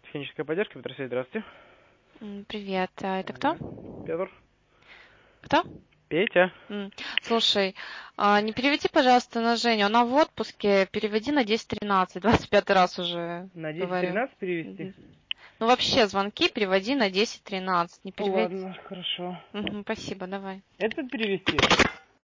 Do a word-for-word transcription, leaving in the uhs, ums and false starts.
Техническая поддержка, Петросвет, здравствуйте. М, Привет, а это кто? Петр. Кто? Петя. М, Слушай, а не переведи, пожалуйста, на Женю. Она в отпуске. Переведи на десять тринадцать. двадцать пятый раз уже На десять говорю. тринадцать перевести? Мгм. Ну, вообще, звонки переводи на десять тринадцать. Не переведи. Ладно, хорошо. Мгм, спасибо, давай. Это перевести?